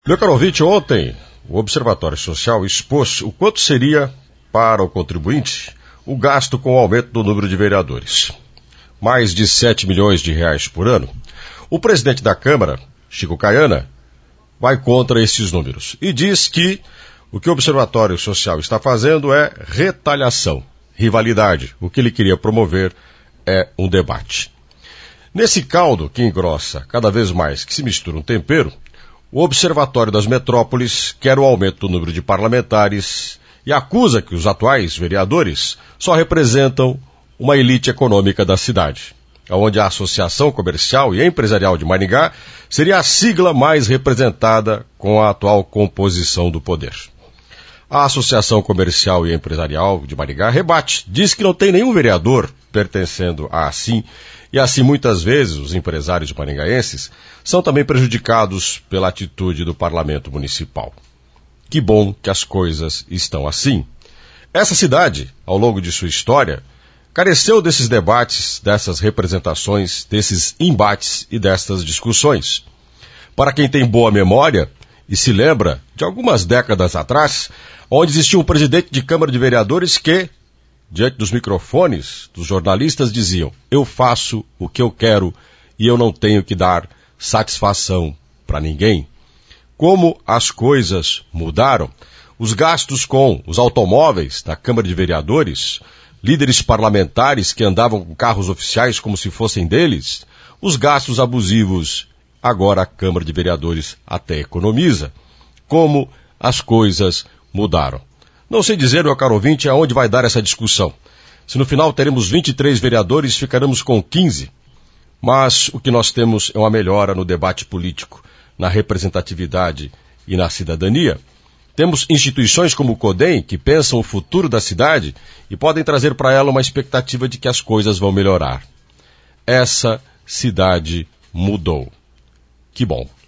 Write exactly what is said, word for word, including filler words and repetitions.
Meu caro ouvinte, ontem o Observatório Social expôs o quanto seria para o contribuinte o gasto com o aumento do número de vereadores. Mais de sete milhões de reais por ano. O presidente da Câmara, Chico Kayana, vai contra esses números e diz que o que o Observatório Social está fazendo é retaliação, rivalidade. O que ele queria promover é um debate. Nesse caldo que engrossa cada vez mais, que se mistura um tempero, o Observatório das Metrópoles quer o aumento do número de parlamentares e acusa que os atuais vereadores só representam uma elite econômica da cidade, onde a Associação Comercial e Empresarial de Maringá seria a sigla mais representada com a atual composição do poder. A Associação Comercial e Empresarial de Maringá rebate, diz que não tem nenhum vereador pertencendo a assim, e assim muitas vezes os empresários maringaenses são também prejudicados pela atitude do Parlamento Municipal. Que bom que as coisas estão assim. Essa cidade, ao longo de sua história, careceu desses debates, dessas representações, desses embates e destas discussões. Para quem tem boa memória e se lembra de algumas décadas atrás, onde existia um presidente de Câmara de Vereadores que, diante dos microfones dos jornalistas, diziam: eu faço o que eu quero e eu não tenho que dar satisfação para ninguém. Como as coisas mudaram, os gastos com os automóveis da Câmara de Vereadores, líderes parlamentares que andavam com carros oficiais como se fossem deles, os gastos abusivos, agora a Câmara de Vereadores até economiza. Como as coisas mudaram. Não sei dizer, meu caro ouvinte, aonde vai dar essa discussão. Se no final teremos vinte e três vereadores, ficaremos com quinze. Mas o que nós temos é uma melhora no debate político, na representatividade e na cidadania. Temos instituições como o CODEM, que pensam o futuro da cidade e podem trazer para ela uma expectativa de que as coisas vão melhorar. Essa cidade mudou. Que bom.